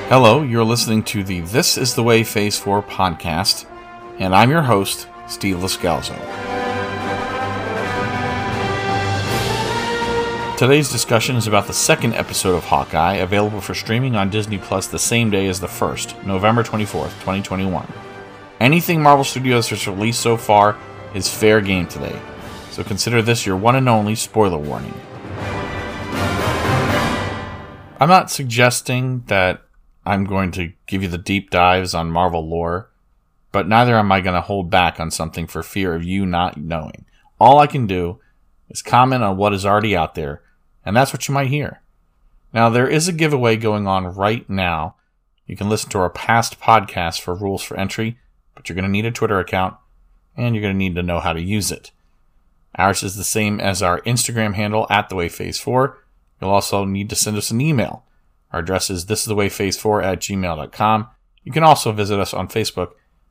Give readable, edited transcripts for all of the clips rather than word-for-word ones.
Hello, you're listening to the This is the Way Phase 4 podcast, and I'm your host, Steve Liscalzo. Today's discussion is about the second episode of Hawkeye, available for streaming on Disney Plus the same day as the first, November 24th, 2021. Anything Marvel Studios has released so far is fair game today, so consider this your one and only spoiler warning. I'm not suggesting that I'm going to give you the deep dives on Marvel lore, but neither am I going to hold back on something for fear of you not knowing. All I can do is comment on what is already out there, and that's what you might hear. Now, there is a giveaway going on right now. You can listen to our past podcasts for rules for entry, but you're going to need a Twitter account, and you're going to need to know how to use it. Ours is the same as our Instagram handle, @thewayphase4. You'll also need to send us an email. Our address is thisisthewayphase4@gmail.com. You can also visit us on Facebook,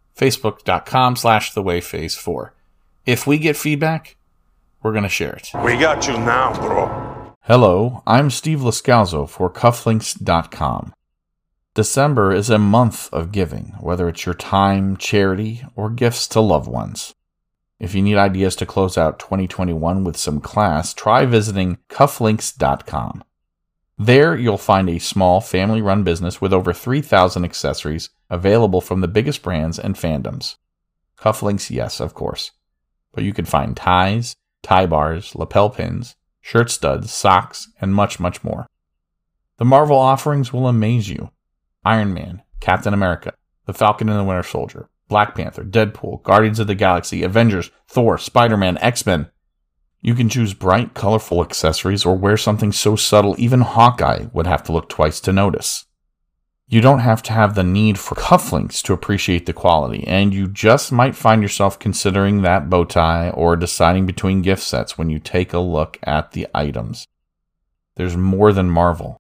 facebook.com/thewayphase4. If we get feedback, we're going to share it. We got you now, bro. Hello, I'm Steve Liscalzo for Cufflinks.com. December is a month of giving, whether it's your time, charity, or gifts to loved ones. If you need ideas to close out 2021 with some class, try visiting Cufflinks.com. There, you'll find a small, family-run business with over 3,000 accessories available from the biggest brands and fandoms. Cufflinks, yes, of course. But you can find ties, tie bars, lapel pins, shirt studs, socks, and much, much more. The Marvel offerings will amaze you. Iron Man, Captain America, The Falcon and the Winter Soldier, Black Panther, Deadpool, Guardians of the Galaxy, Avengers, Thor, Spider-Man, X-Men. You can choose bright, colorful accessories or wear something so subtle even Hawkeye would have to look twice to notice. You don't have to have the need for cufflinks to appreciate the quality, and you just might find yourself considering that bow tie or deciding between gift sets when you take a look at the items. There's more than Marvel.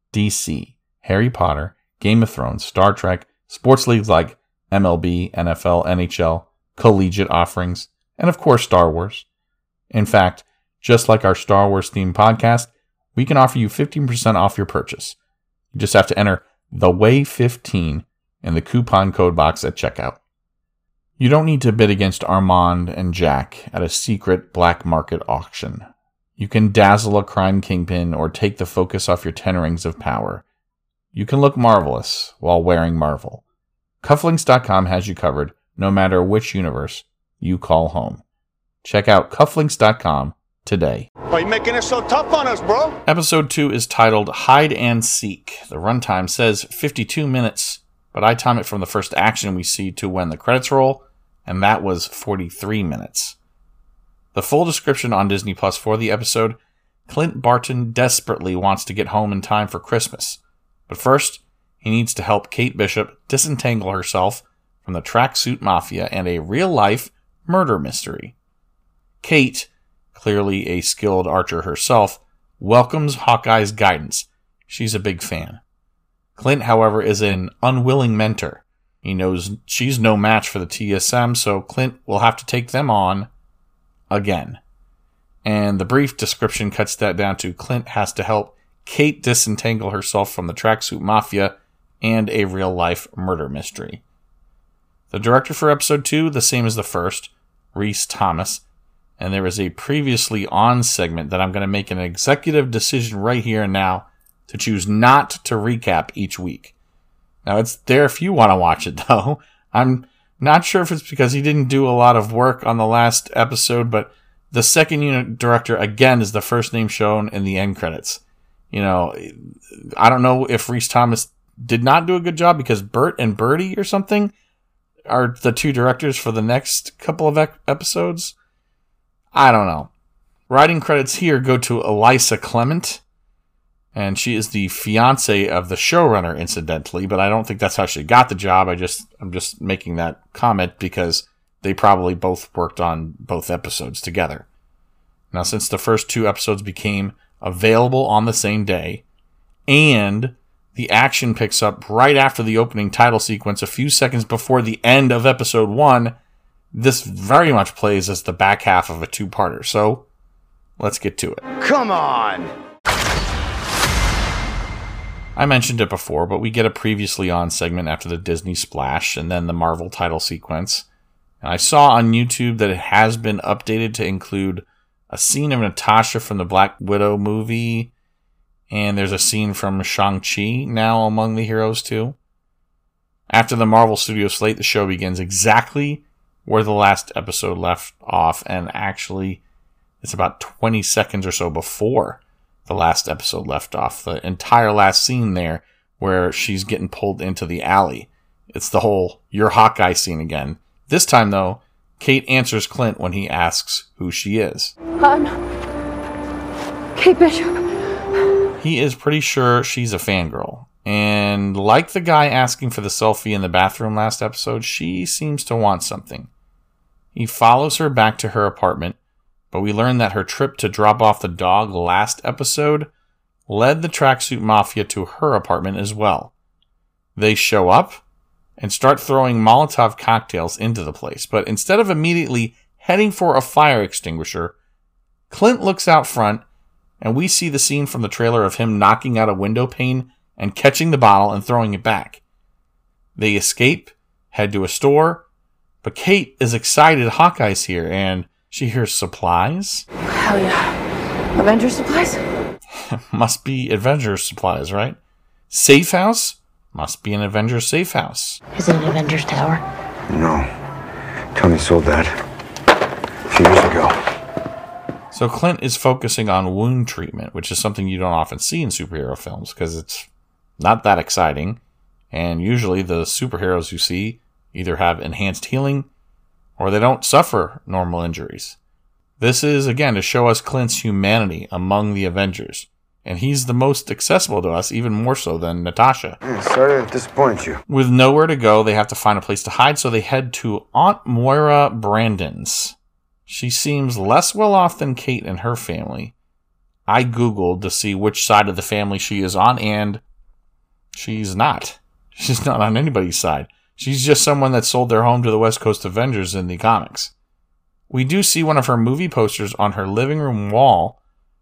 DC, Harry Potter, Game of Thrones, Star Trek, sports leagues like MLB, NFL, NHL, collegiate offerings, and of course Star Wars. In fact, just like our Star Wars themed podcast, we can offer you 15% off your purchase. You just have to enter TheWay15 in the coupon code box at checkout. You don't need to bid against Armand and Jack at a secret black market auction. You can dazzle a crime kingpin or take the focus off your 10 rings of power. You can look marvelous while wearing Marvel. Cufflinks.com has you covered, no matter which universe you call home. Check out Cufflinks.com today. Why are you making it so tough on us, bro? Episode 2 is titled Hide and Seek. The runtime says 52 minutes, but I time it from the first action we see to when the credits roll, and that was 43 minutes. The full description on Disney Plus for the episode: Clint Barton desperately wants to get home in time for Christmas, but first, he needs to help Kate Bishop disentangle herself from the tracksuit mafia and a real-life murder mystery. Kate, clearly a skilled archer herself, welcomes Hawkeye's guidance. She's a big fan. Clint, however, is an unwilling mentor. He knows she's no match for the TSM, so Clint will have to take them on again. And the brief description cuts that down to Clint has to help Kate disentangle herself from the tracksuit mafia and a real-life murder mystery. The director for episode 2, the same as the first, Rhys Thomas, and there is a previously on segment that I'm going to make an executive decision right here and now to choose not to recap each week. Now, it's there if you want to watch it, though. I'm not sure if it's because he didn't do a lot of work on the last episode, but the second unit director, again, is the first name shown in the end credits. You know, I don't know if Rhys Thomas did not do a good job because Bert and Birdie or something are the two directors for the next couple of episodes. I don't know. Writing credits here go to Elisa Clement, and she is the fiance of the showrunner, incidentally, but I don't think that's how she got the job. I'm just making that comment because they probably both worked on both episodes together. Now, since the first 2 episodes became available on the same day, and the action picks up right after the opening title sequence a few seconds before the end of episode 1, this very much plays as the back half of a 2-parter, so let's get to it. Come on! I mentioned it before, but we get a previously on segment after the Disney splash and then the Marvel title sequence. And I saw on YouTube that it has been updated to include a scene of Natasha from the Black Widow movie, and there's a scene from Shang-Chi now among the heroes too. After the Marvel Studios slate, the show begins exactly where the last episode left off, and actually it's about 20 seconds or so before the last episode left off. The entire last scene there where she's getting pulled into the alley. It's the whole "you're Hawkeye" scene again. This time, though, Kate answers Clint when he asks who she is. I'm Kate Bishop. He is pretty sure she's a fangirl. And like the guy asking for the selfie in the bathroom last episode, she seems to want something. He follows her back to her apartment, but we learn that her trip to drop off the dog last episode led the Tracksuit Mafia to her apartment as well. They show up and start throwing Molotov cocktails into the place, but instead of immediately heading for a fire extinguisher, Clint looks out front, and we see the scene from the trailer of him knocking out a window pane and catching the bottle and throwing it back. They escape, head to a store, but Kate is excited Hawkeye's here, and she hears supplies. Hell yeah. Avengers supplies? Must be Avengers supplies, right? Safe house? Must be an Avengers safe house. Is it an Avengers tower? No. Tony sold that a few years ago. So Clint is focusing on wound treatment, which is something you don't often see in superhero films because it's not that exciting. And usually the superheroes you see either have enhanced healing or they don't suffer normal injuries. This is, again, to show us Clint's humanity among the Avengers. And he's the most accessible to us, even more so than Natasha. Sorry to disappoint you. With nowhere to go, they have to find a place to hide, so they head to Aunt Moira Brandon's. She seems less well off than Kate and her family. I Googled to see which side of the family she is on, and she's not. She's not on anybody's side. She's just someone that sold their home to the West Coast Avengers in the comics. We do see one of her movie posters on her living room wall,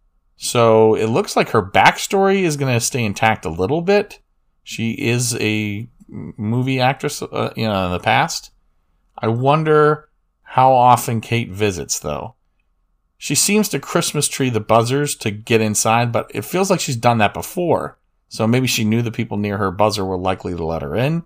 so it looks like her backstory is going to stay intact a little bit. She is a movie actress, in the past. I wonder how often Kate visits, though. She seems to Christmas tree the buzzers to get inside, but it feels like she's done that before. So maybe she knew the people near her buzzer were likely to let her in.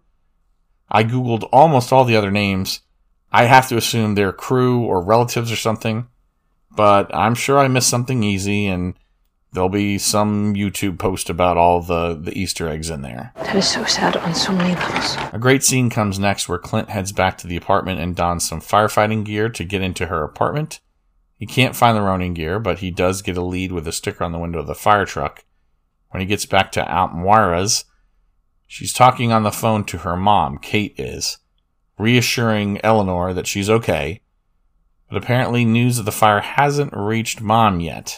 I Googled almost all the other names. I have to assume they're crew or relatives or something. But I'm sure I missed something easy, and there'll be some YouTube post about all the Easter eggs in there. That is so sad on so many levels. A great scene comes next where Clint heads back to the apartment and dons some firefighting gear to get into her apartment. He can't find the Ronin gear, but he does get a lead with a sticker on the window of the fire truck. When he gets back to Aunt Moira's, she's talking on the phone to her mom, Kate is, reassuring Eleanor that she's okay. But apparently news of the fire hasn't reached Mom yet.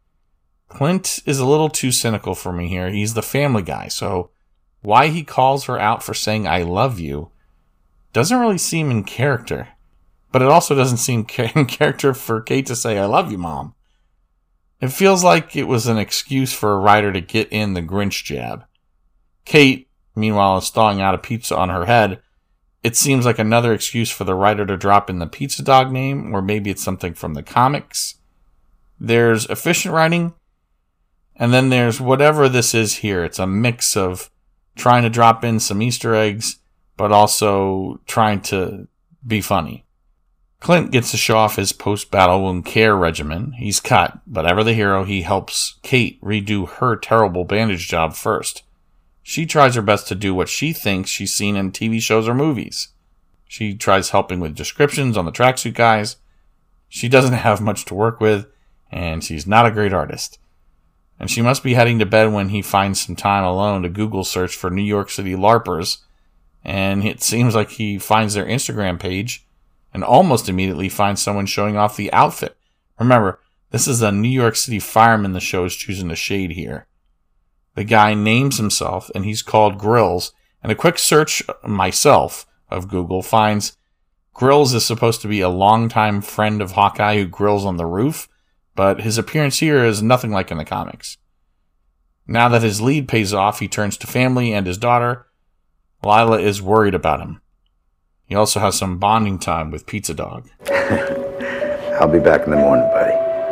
Clint is a little too cynical for me here. He's the family guy, so why he calls her out for saying "I love you" doesn't really seem in character. But it also doesn't seem in character for Kate to say "I love you, Mom." It feels like it was an excuse for a writer to get in the Grinch jab. Kate, meanwhile, is thawing out a pizza on her head. It seems like another excuse for the writer to drop in the pizza dog name, or maybe it's something from the comics. There's efficient writing, and then there's whatever this is here. It's a mix of trying to drop in some Easter eggs, but also trying to be funny. Clint gets to show off his post-battle wound care regimen. He's cut, but ever the hero, he helps Kate redo her terrible bandage job first. She tries her best to do what she thinks she's seen in TV shows or movies. She tries helping with descriptions on the tracksuit guys. She doesn't have much to work with, and she's not a great artist. And she must be heading to bed when he finds some time alone to Google search for New York City LARPers, and it seems like he finds their Instagram page and almost immediately finds someone showing off the outfit. Remember, this is a New York City fireman the show is choosing to shade here. The guy names himself, and he's called Grills, and a quick search myself of Google finds Grills is supposed to be a longtime friend of Hawkeye who grills on the roof, but his appearance here is nothing like in the comics. Now that his lead pays off, he turns to family and his daughter. Lila is worried about him. He also has some bonding time with Pizza Dog. I'll be back in the morning, buddy.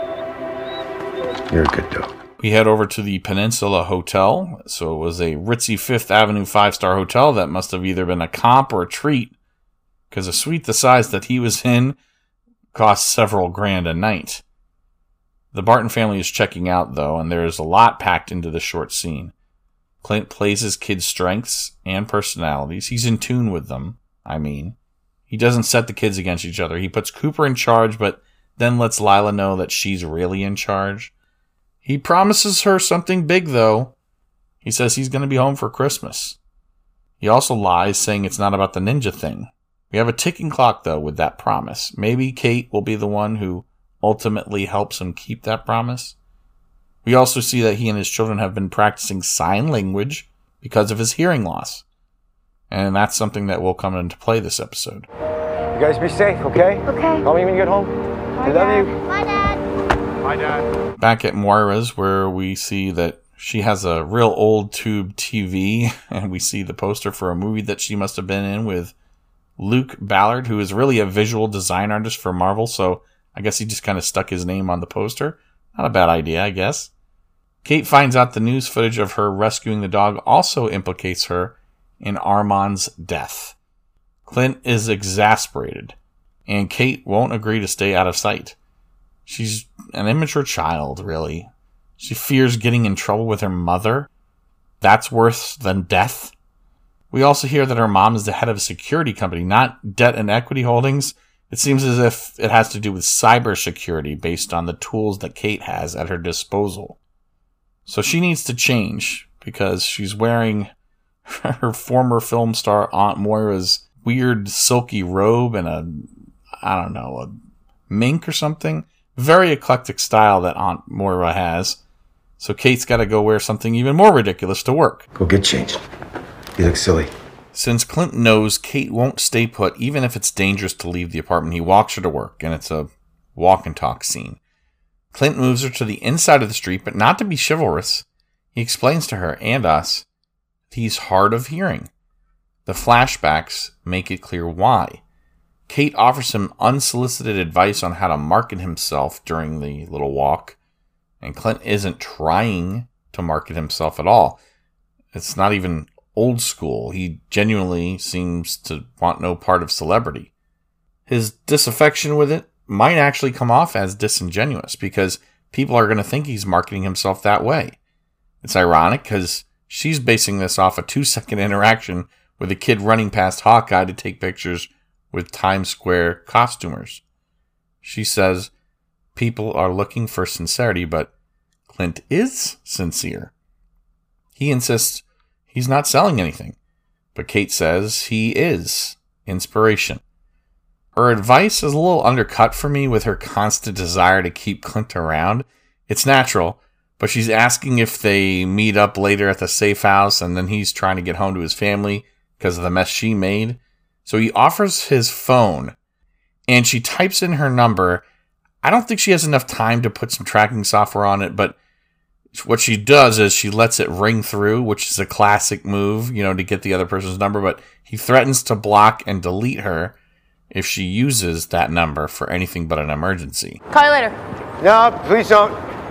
You're a good dog. We head over to the Peninsula Hotel. So it was a ritzy Fifth Avenue 5-star hotel that must have either been a comp or a treat, because a suite the size that he was in cost several grand a night. The Barton family is checking out, though, and there is a lot packed into the short scene. Clint plays his kids' strengths and personalities. He's in tune with them, He doesn't set the kids against each other. He puts Cooper in charge, but then lets Lila know that she's really in charge. He promises her something big, though. He says he's going to be home for Christmas. He also lies, saying it's not about the ninja thing. We have a ticking clock, though, with that promise. Maybe Kate will be the one who ultimately helps him keep that promise. We also see that he and his children have been practicing sign language because of his hearing loss. And that's something that will come into play this episode. You guys be safe, okay? Okay. Call me when you get home. I love you. Bye, Dad. Bye, Dad. Back at Moira's, where we see that she has a real old tube TV, and we see the poster for a movie that she must have been in with Luke Ballard, who is really a visual design artist for Marvel, so I guess he just kind of stuck his name on the poster. Not a bad idea, I guess. Kate finds out the news footage of her rescuing the dog also implicates her in Armand's death. Clint is exasperated, and Kate won't agree to stay out of sight. She's an immature child, really. She fears getting in trouble with her mother. That's worse than death. We also hear that her mom is the head of a security company, not debt and equity holdings. It seems as if it has to do with cybersecurity based on the tools that Kate has at her disposal. So she needs to change because she's wearing her former film star Aunt Moira's weird silky robe and a mink or something. Very eclectic style that Aunt Moira has. So Kate's got to go wear something even more ridiculous to work. Go get changed. You look silly. Since Clint knows Kate won't stay put, even if it's dangerous to leave the apartment, he walks her to work, and it's a walk and talk scene. Clint moves her to the inside of the street, but not to be chivalrous. He explains to her and us that he's hard of hearing. The flashbacks make it clear why. Kate offers him unsolicited advice on how to market himself during the little walk, and Clint isn't trying to market himself at all. It's not even old school. He genuinely seems to want no part of celebrity. His disaffection with it might actually come off as disingenuous because people are going to think he's marketing himself that way. It's ironic because she's basing this off a 2-second interaction with a kid running past Hawkeye to take pictures with Times Square costumers. She says people are looking for sincerity, but Clint is sincere. He insists he's not selling anything, but Kate says he is inspiration. Her advice is a little undercut for me with her constant desire to keep Clint around. It's natural, but she's asking if they meet up later at the safe house, and then he's trying to get home to his family because of the mess she made. So he offers his phone, and she types in her number. I don't think she has enough time to put some tracking software on it, but what she does is she lets it ring through, which is a classic move, to get the other person's number, but he threatens to block and delete her if she uses that number for anything but an emergency. Call you later. No, please don't.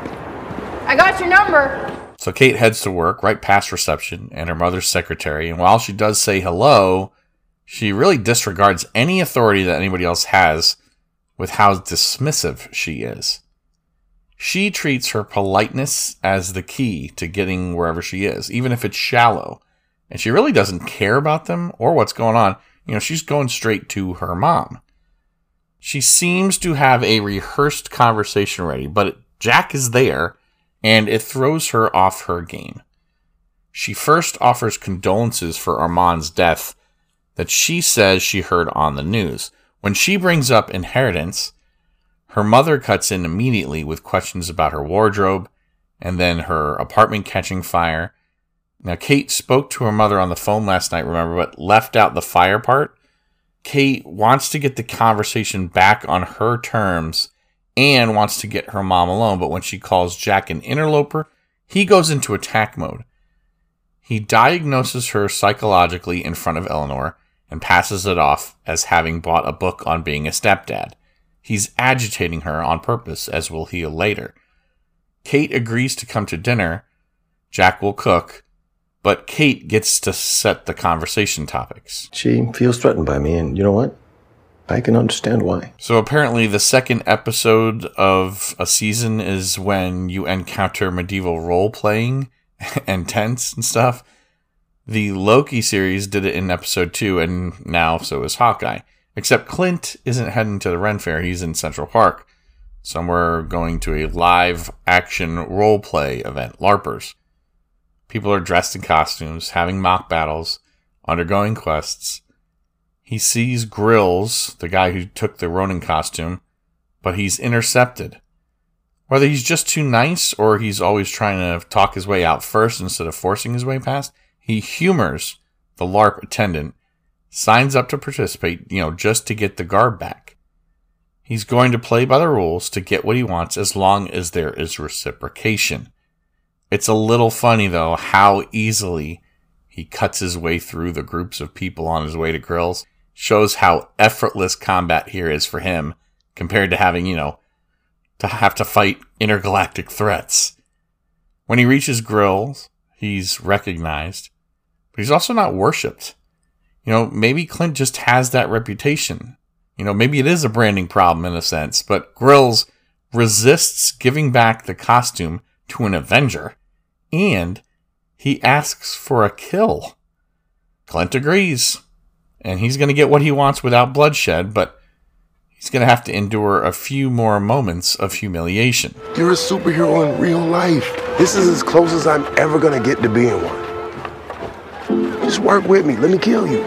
I got your number. So Kate heads to work right past reception and her mother's secretary, and while she does say hello, she really disregards any authority that anybody else has with how dismissive she is. She treats her politeness as the key to getting wherever she is, even if it's shallow. And she really doesn't care about them or what's going on. She's going straight to her mom. She seems to have a rehearsed conversation ready, but Jack is there, and it throws her off her game. She first offers condolences for Armand's death that she says she heard on the news. When she brings up inheritance, her mother cuts in immediately with questions about her wardrobe and then her apartment catching fire. Now, Kate spoke to her mother on the phone last night, remember, but left out the fire part. Kate wants to get the conversation back on her terms and wants to get her mom alone, but when she calls Jack an interloper, He goes into attack mode. He diagnoses her psychologically in front of Eleanor and passes it off as having bought a book on being a stepdad. He's agitating her on purpose, as we'll hear later. Kate agrees to come to dinner. Jack will cook, but Kate gets to set the conversation topics. She feels threatened by me, and you know what? I can understand why. So apparently the second episode of a season is when you encounter medieval role-playing and tents and stuff. The Loki series did it in episode 2, and now so is Hawkeye. Except Clint isn't heading to the Ren Fair, he's in Central Park. Somewhere going to a live action role-play event, LARPers. People are dressed in costumes, having mock battles, undergoing quests. He sees Grills, the guy who took the Ronin costume, but he's intercepted. Whether he's just too nice or he's always trying to talk his way out first instead of forcing his way past, he humors the LARP attendant, signs up to participate, just to get the garb back. He's going to play by the rules to get what he wants as long as there is reciprocation. It's a little funny, though, how easily he cuts his way through the groups of people on his way to Grills. Shows how effortless combat here is for him compared to having, to have to fight intergalactic threats. When he reaches Grills, he's recognized, but he's also not worshipped. Maybe Clint just has that reputation. Maybe it is a branding problem in a sense, but Grills resists giving back the costume to an Avenger, and he asks for a kill. Clint agrees, and he's going to get what he wants without bloodshed, but he's going to have to endure a few more moments of humiliation. You're a superhero in real life. This is as close as I'm ever going to get to being one. Just work with me. Let me kill you.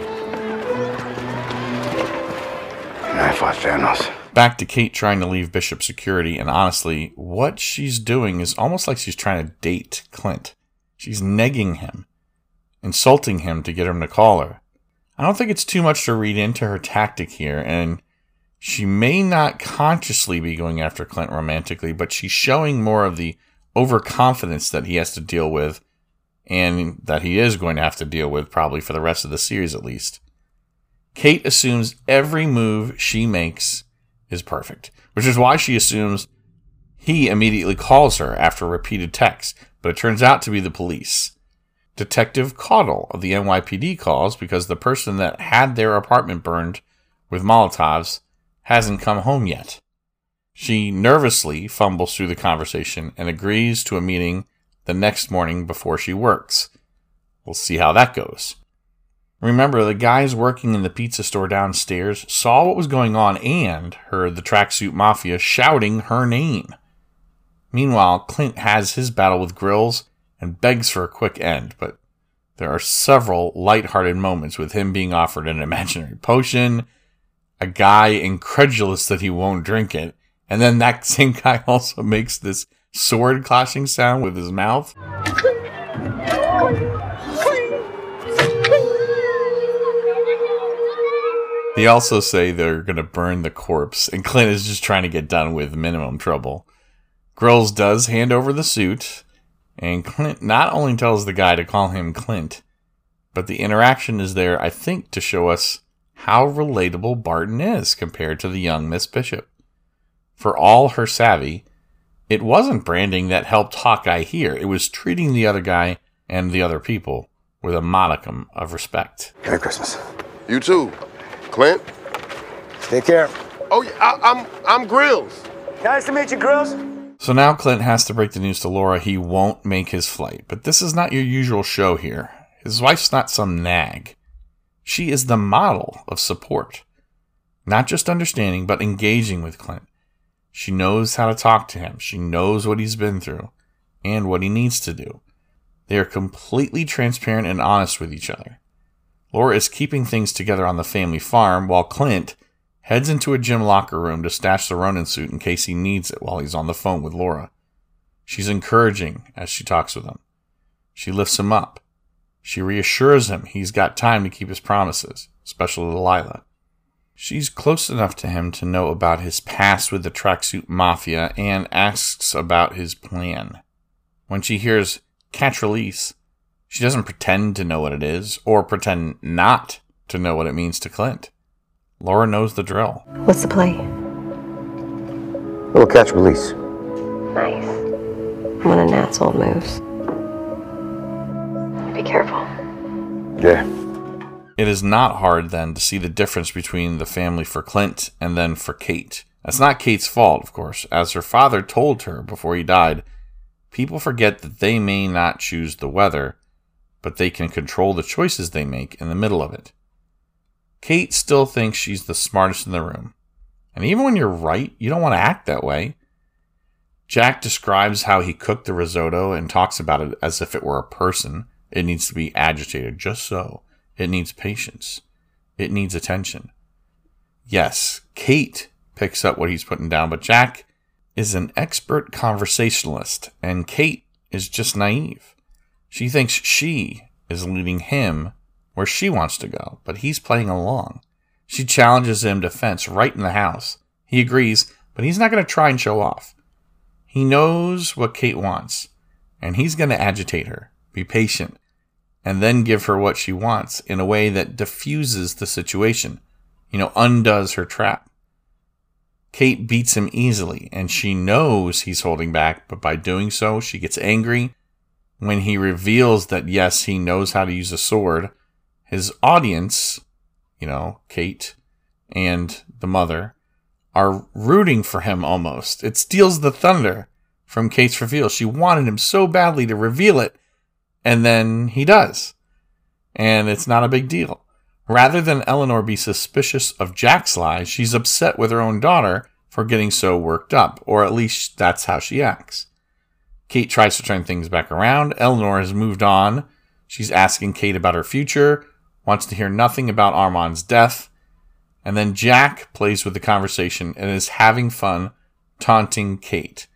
And I fought Thanos. Back to Kate trying to leave Bishop security, and honestly, what she's doing is almost like she's trying to date Clint. She's negging him, insulting him to get him to call her. I don't think it's too much to read into her tactic here, and she may not consciously be going after Clint romantically, but she's showing more of the overconfidence that he has to deal with, and that he is going to have to deal with probably for the rest of the series at least. Kate assumes every move she makes is perfect, which is why she assumes he immediately calls her after repeated texts, but it turns out to be the police. Detective Caudle of the NYPD calls because the person that had their apartment burned with Molotovs hasn't come home yet. She nervously fumbles through the conversation and agrees to a meeting the next morning before she works. We'll see how that goes. Remember, the guys working in the pizza store downstairs saw what was going on and heard the Tracksuit Mafia shouting her name. Meanwhile, Clint has his battle with Grills and begs for a quick end, but there are several lighthearted moments with him being offered an imaginary potion, a guy incredulous that he won't drink it, and then that same guy also makes this sword clashing sound with his mouth. They also say they're going to burn the corpse, and Clint is just trying to get done with minimum trouble. Grills does hand over the suit, and Clint not only tells the guy to call him Clint, but the interaction is there, I think, to show us how relatable Barton is compared to the young Miss Bishop. For all her savvy, it wasn't branding that helped Hawkeye here. It was treating the other guy and the other people with a modicum of respect. Merry Christmas. You too. Clint? Take care. Oh, yeah, I'm Grills. Nice to meet you, Grills. So now Clint has to break the news to Laura he won't make his flight. But this is not your usual show here. His wife's not some nag. She is the model of support. Not just understanding, but engaging with Clint. She knows how to talk to him. She knows what he's been through and what he needs to do. They are completely transparent and honest with each other. Laura is keeping things together on the family farm while Clint heads into a gym locker room to stash the Ronin suit in case he needs it while he's on the phone with Laura. She's encouraging as she talks with him. She lifts him up. She reassures him he's got time to keep his promises, especially to Lila. She's close enough to him to know about his past with the Tracksuit Mafia and asks about his plan. When she hears catch release, she doesn't pretend to know what it is or pretend not to know what it means to Clint. Laura knows the drill. What's the play? Little catch release. Nice. One of Nat's old moves. Be careful. Yeah. It is not hard then to see the difference between the family for Clint and then for Kate. That's not Kate's fault, of course. As her father told her before he died, people forget that they may not choose the weather, but they can control the choices they make in the middle of it. Kate still thinks she's the smartest in the room. And even when you're right, you don't want to act that way. Jack describes how he cooked the risotto and talks about it as if it were a person. It needs to be agitated just so. It needs patience. It needs attention. Yes, Kate picks up what he's putting down, but Jack is an expert conversationalist, and Kate is just naive. She thinks she is leading him where she wants to go, but he's playing along. She challenges him to fence right in the house. He agrees, but he's not going to try and show off. He knows what Kate wants, and he's going to agitate her, be patient, and then give her what she wants in a way that diffuses the situation, undoes her trap. Kate beats him easily, and she knows he's holding back, but by doing so, she gets angry. When he reveals that, yes, he knows how to use a sword, his audience, Kate and the mother, are rooting for him almost. It steals the thunder from Kate's reveal. She wanted him so badly to reveal it, and then he does. And it's not a big deal. Rather than Eleanor be suspicious of Jack's lies, she's upset with her own daughter for getting so worked up, or at least that's how she acts. Kate tries to turn things back around. Eleanor has moved on. She's asking Kate about her future, wants to hear nothing about Armand's death. And then Jack plays with the conversation and is having fun taunting Kate.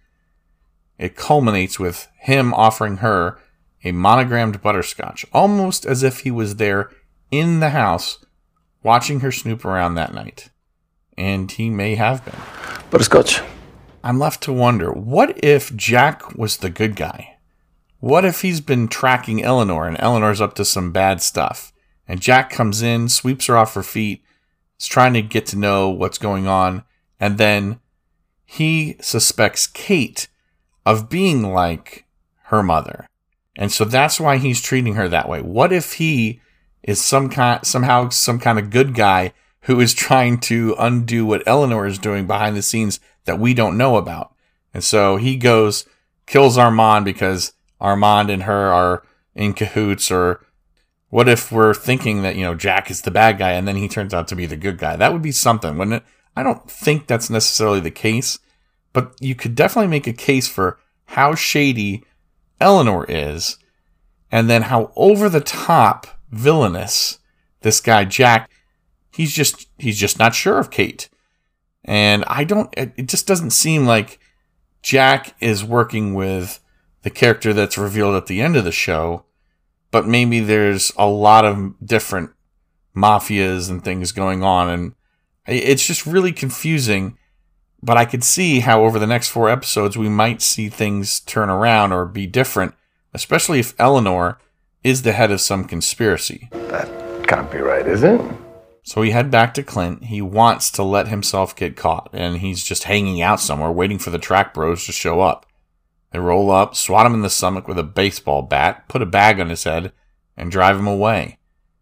It culminates with him offering her a monogrammed butterscotch, almost as if he was there in the house watching her snoop around that night. And he may have been. Butterscotch. I'm left to wonder, what if Jack was the good guy? What if he's been tracking Eleanor and Eleanor's up to some bad stuff? And Jack comes in, sweeps her off her feet, is trying to get to know what's going on, and then he suspects Kate of being like her mother. And so that's why he's treating her that way. What if he is somehow some kind of good guy who is trying to undo what Eleanor is doing behind the scenes that we don't know about? And so he goes, kills Armand because Armand and her are in cahoots. Or what if we're thinking that, Jack is the bad guy and then he turns out to be the good guy? That would be something, wouldn't it? I don't think that's necessarily the case, but you could definitely make a case for how shady Eleanor is, and then how over the top villainous this guy Jack. He's just not sure of Kate. And it just doesn't seem like Jack is working with the character that's revealed at the end of the show, but maybe there's a lot of different mafias and things going on, and it's just really confusing. But I could see how over the next 4 episodes we might see things turn around or be different, especially if Eleanor is the head of some conspiracy. That can't be right, is it? So we head back to Clint. He wants to let himself get caught, and he's just hanging out somewhere waiting for the track bros to show up. They roll up, swat him in the stomach with a baseball bat, put a bag on his head, and drive him away.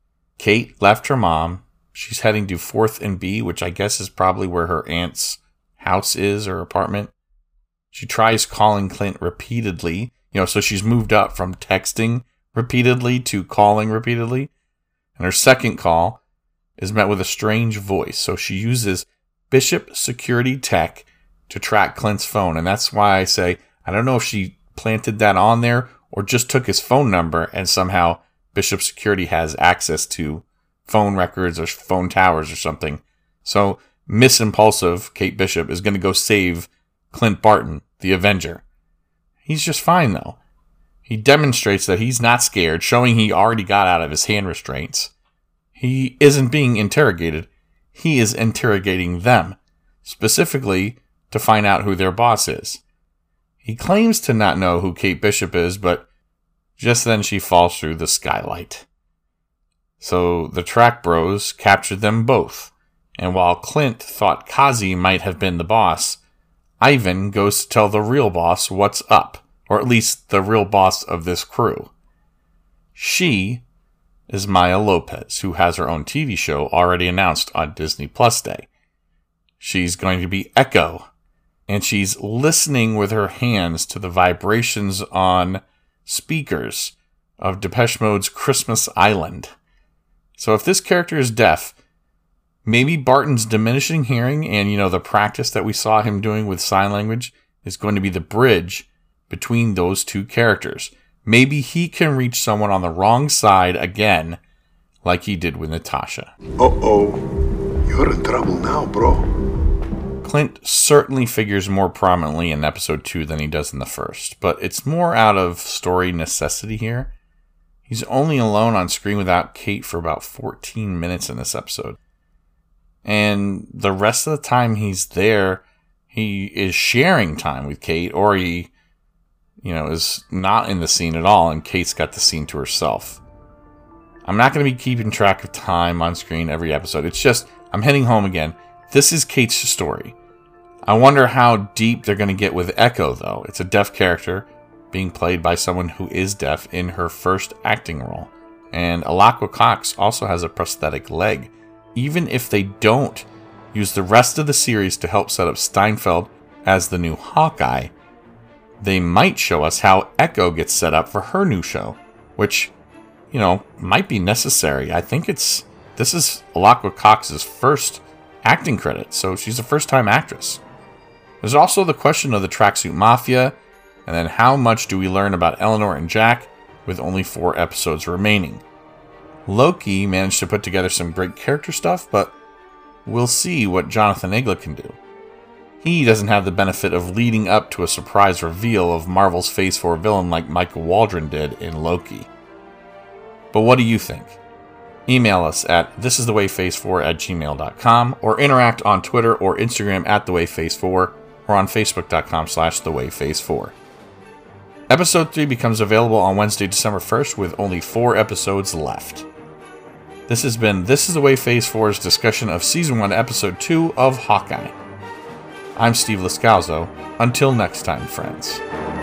Kate left her mom. She's heading to 4th and B, which I guess is probably where her aunt's house is, or apartment. She tries calling Clint repeatedly, so she's moved up from texting repeatedly to calling repeatedly. And her second call is met with a strange voice. So she uses Bishop Security Tech to track Clint's phone. And that's why I say, I don't know if she planted that on there or just took his phone number and somehow Bishop Security has access to phone records or phone towers or something. So Miss Impulsive, Kate Bishop, is going to go save Clint Barton, the Avenger. He's just fine, though. He demonstrates that he's not scared, showing he already got out of his hand restraints. He isn't being interrogated. He is interrogating them, specifically to find out who their boss is. He claims to not know who Kate Bishop is, but just then she falls through the skylight. So the track bros captured them both, and while Clint thought Kazi might have been the boss, Ivan goes to tell the real boss what's up, or at least the real boss of this crew. She is Maya Lopez, who has her own TV show already announced on Disney Plus Day. She's going to be Echo, and she's listening with her hands to the vibrations on speakers of Depeche Mode's Christmas Island. So if this character is deaf, maybe Barton's diminishing hearing and, the practice that we saw him doing with sign language is going to be the bridge between those two characters. Maybe he can reach someone on the wrong side again, like he did with Natasha. Uh-oh. You're in trouble now, bro. Clint certainly figures more prominently in episode 2 than he does in the first, but it's more out of story necessity here. He's only alone on screen without Kate for about 14 minutes in this episode. And the rest of the time he's there, he is sharing time with Kate, or he, is not in the scene at all, and Kate's got the scene to herself. I'm not going to be keeping track of time on screen every episode. It's just, I'm heading home again. This is Kate's story. I wonder how deep they're going to get with Echo, though. It's a deaf character being played by someone who is deaf in her first acting role. And Alaqua Cox also has a prosthetic leg. Even if they don't use the rest of the series to help set up Steinfeld as the new Hawkeye, they might show us how Echo gets set up for her new show, which, might be necessary. I think this is Alaqua Cox's first acting credit, so she's a first-time actress. There's also the question of the Tracksuit Mafia, and then how much do we learn about Eleanor and Jack with only 4 episodes remaining. Loki managed to put together some great character stuff, but we'll see what Jonathan Egla can do. He doesn't have the benefit of leading up to a surprise reveal of Marvel's Phase 4 villain like Michael Waldron did in Loki. But what do you think? Email us at thisisthewayphase4@gmail.com or interact on Twitter or Instagram at thewayphase4 or on facebook.com/thewayphase4. Episode 3 becomes available on Wednesday, December 1st with only 4 episodes left. This has been This Is The Way Phase 4's discussion of Season 1, Episode 2 of Hawkeye. I'm Steve Lascalzo. Until next time, friends.